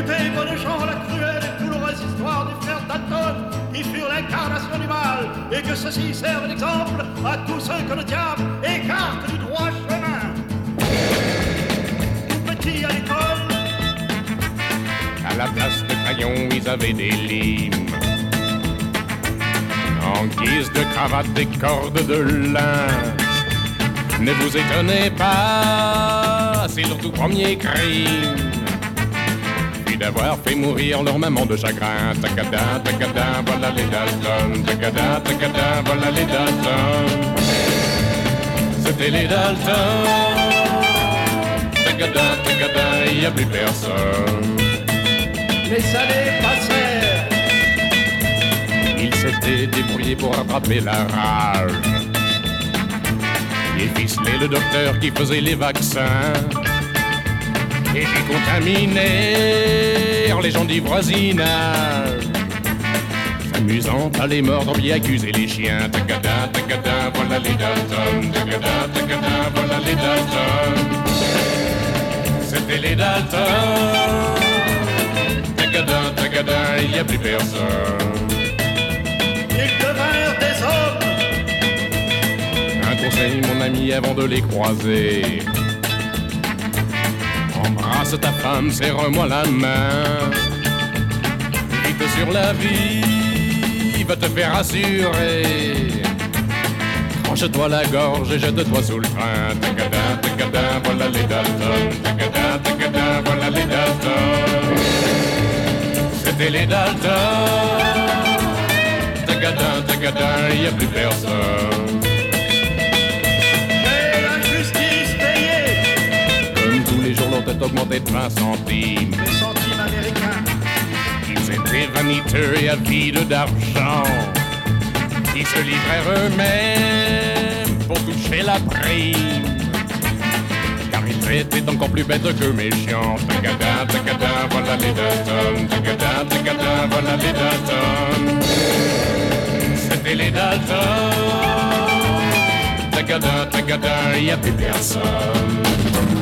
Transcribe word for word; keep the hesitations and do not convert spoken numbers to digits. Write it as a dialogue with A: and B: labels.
A: Écoutez, bonnes gens, la cruelle et douloureuse histoire des frères Dalton, qui furent l'incarnation du mal, et que ceci serve d'exemple à tous ceux que le diable écarte du droit chemin. Petit à l'école,
B: à la place de crayons, ils avaient des limes. En guise de cravate, des cordes de lin. Ne vous étonnez pas, c'est leur tout premier crime. Puis d'avoir fait mourir leur maman de chagrin. Tacada, tacada, voilà les Dalton. Tacada, tacada, voilà les Dalton. C'était les Dalton. Tacada, tacada, il n'y a plus personne.
A: les années passèrent.
B: Ils s'étaient débrouillés pour attraper la rage. Et ficelé le docteur qui faisait les vaccins. Et puis contaminèrent les gens du voisinage. S'amusant à les mordre, bien accuser les chiens. Tacada, tacada, voilà les Dalton. Tacada, tacada, voilà les Dalton. C'était les Dalton. Tacada, tacada, il n'y a plus personne.
A: Ils devinrent des hommes.
B: Un conseil, mon ami, avant de les croiser. Embrasse ta femme, serre-moi la main. Vite sur la vie, va te faire assurer. Tranche-toi la gorge et jette-toi sous le train. Tacada, tacada, voilà les Dalton. Tacada, tacada, voilà les Dalton. C'était les Dalton. Tacada, tacada, il n'y a plus personne. Leur tête augmentait de vingt centimes.
A: Les centimes américains.
B: Ils étaient vaniteux et avides d'argent. Ils se livrèrent eux-mêmes pour toucher la prime. Car ils étaient encore plus bêtes que méchants. Tacada, tacada, voilà les Dalton. Tacada, tacada, voilà les Dalton. C'était les Dalton. Tacada, tacada, il n'y a plus personne.